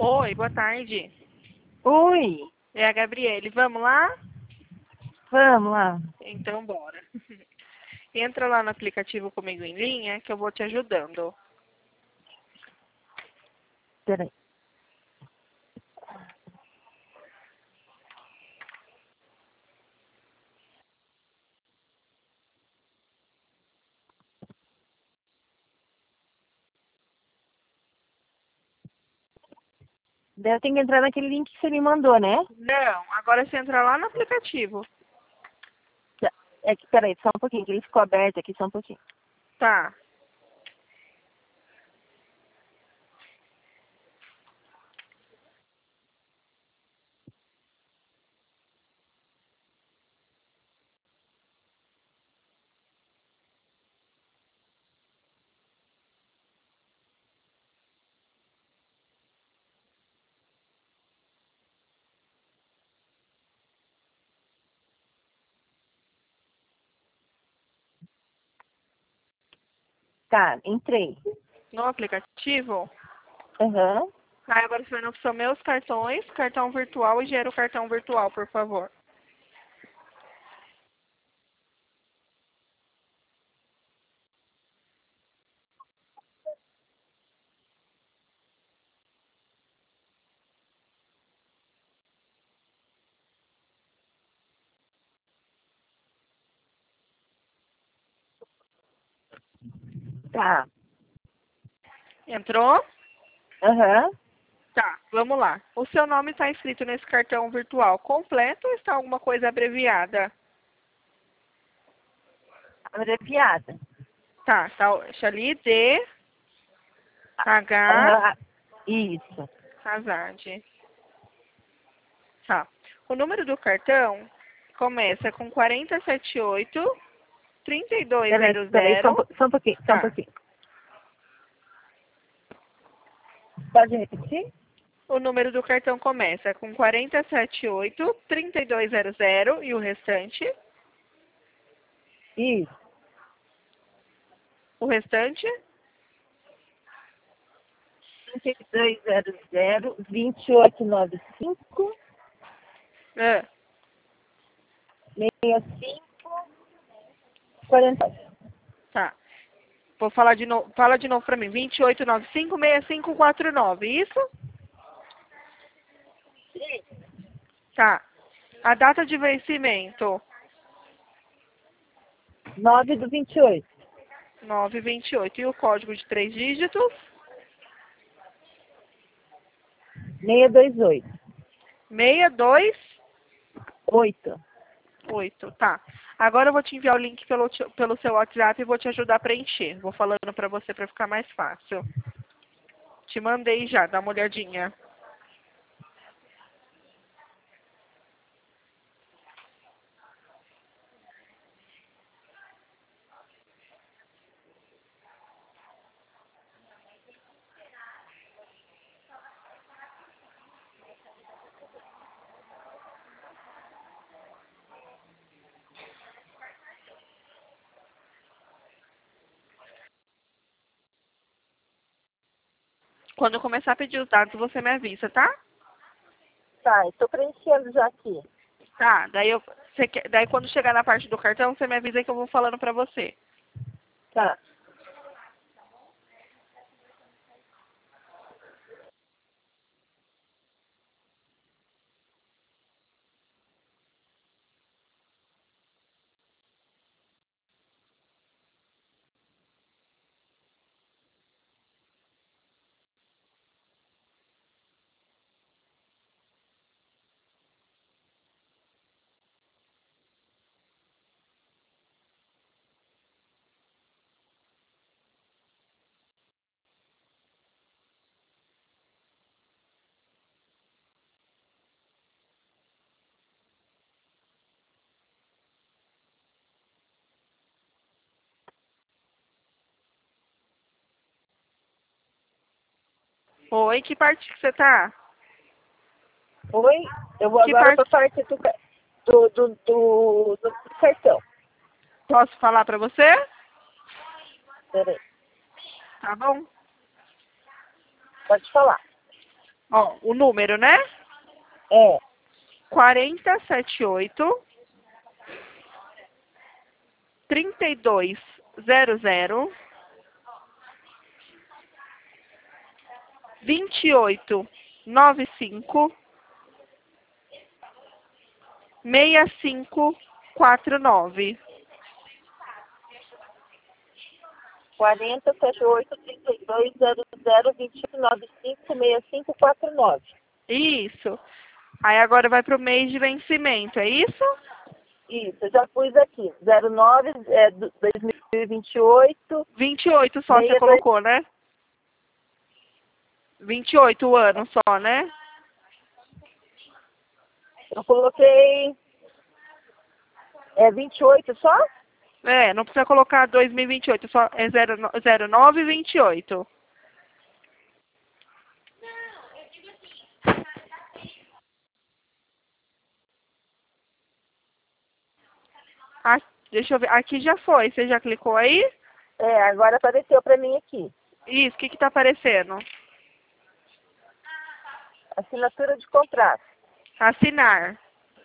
Oi, boa tarde. Oi, É a Gabriele. Vamos lá? vamos lá. Então, bora. Entra lá no aplicativo Comigo em Linha que eu vou te ajudando. Peraí. Daí eu tenho que entrar naquele link que você me mandou, né? Não, agora você entra lá no aplicativo. É que, peraí, só um pouquinho, que ele ficou aberto aqui, só um pouquinho. Tá. Tá, entrei. No aplicativo. Aham. Aí agora você vai na opção Meus Cartões, cartão virtual e gera o cartão virtual, por favor. Tá. Entrou? Aham. Tá, vamos lá. O seu nome está escrito nesse cartão virtual completo ou está alguma coisa abreviada? Abreviada. Tá, deixa ali, D, H, Aham. Isso. Hazard. Tá. O número do cartão começa com 4078 Peraí, 3200. só um pouquinho, só um Tá. pouquinho. Pode repetir? O número do cartão começa com 4078 3200 e o restante? Isso. O restante? 3200-2895-65. Ah, 40. tá. Vou falar de novo. Fala de novo pra mim. 28956549. Isso? Tá. A data de vencimento? 9/28. 9/28. E o código de 3 dígitos? 628. 628. 8. Tá. Agora eu vou te enviar o link pelo seu WhatsApp e vou te ajudar a preencher. Vou falando pra você pra ficar mais fácil. Te mandei já, dá uma olhadinha. Quando eu começar a pedir os dados, você me avisa, tá? Tá, estou preenchendo já aqui. Tá. Daí quando chegar na parte do cartão, você me avisa que eu vou falando pra você. Tá. Oi, que parte que você tá? Oi, eu vou Que agora para parte? a parte do cartão. Posso falar pra você? Peraí, Tá bom? pode falar. Ó, o número, né? É. 4078 3200 2895 6549. 4078-3200-2595-6549. Isso. Aí agora vai pro mês de vencimento, é isso? Isso, eu já pus aqui. 09, 2028, 28 só você 62. colocou, né? 28 o ano só, né? Eu coloquei 28 só? É, não precisa colocar 2028, só é 0928. Ah, deixa eu ver. Aqui já foi. Você já clicou aí? É, agora apareceu para mim aqui. Isso, o que que tá aparecendo? Assinatura de contrato. Assinar.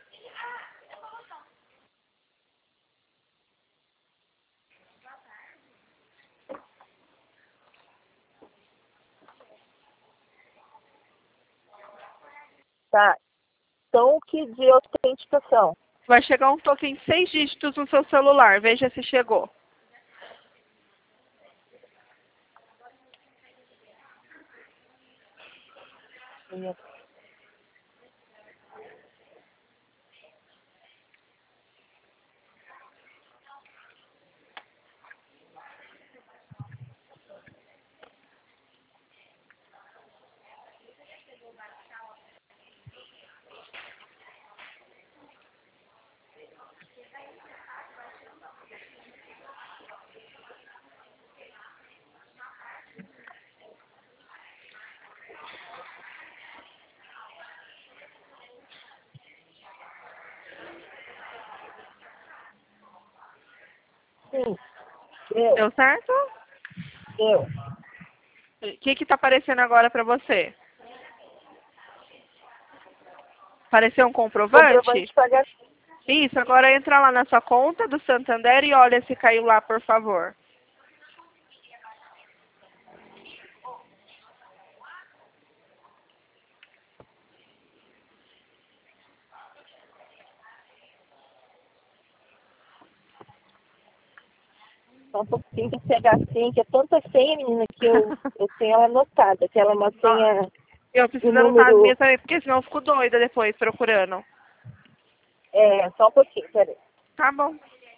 Tá. Token de autenticação. Vai chegar um token 6 dígitos no seu celular. Veja se chegou. Sim. Deu. Deu certo? Deu. O que que tá aparecendo agora para você? Apareceu um Comprovante comprovante? de pagamento. Isso, agora entra lá na sua conta do Santander e olha se caiu lá, por favor. Só um pouquinho que pegar assim, que é tanta senha, menina, que eu tenho ela anotada, que ela é uma senha Eu do preciso anotar as número. minhas também, porque senão eu fico doida depois procurando. É, só um pouquinho, peraí. Tá bom.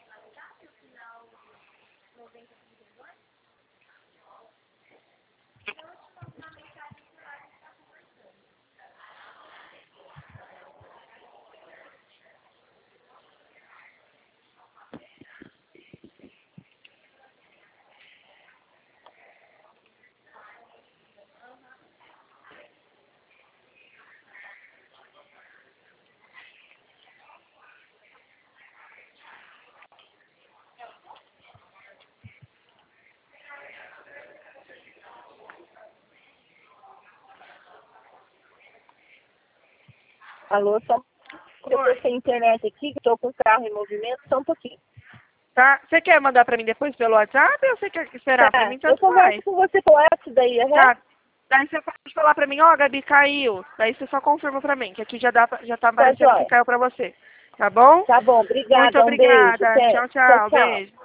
Alô, só eu tô sem internet aqui, que tô com o carro em movimento, só um pouquinho. Tá? Você quer mandar pra mim depois pelo WhatsApp ou você quer esperar? Pra Tá, mim eu tanto converso faz. com você pelo WhatsApp daí, Tá. Daí você pode falar pra mim, ó, Gabi, caiu. Daí você só confirma pra mim, que aqui já tá Tá aparecendo que jóia. caiu pra você. Tá bom? Tá bom, Muito obrigada, um beijo. obrigada. Até. Tchau, Tchau, tchau. tchau. Beijo.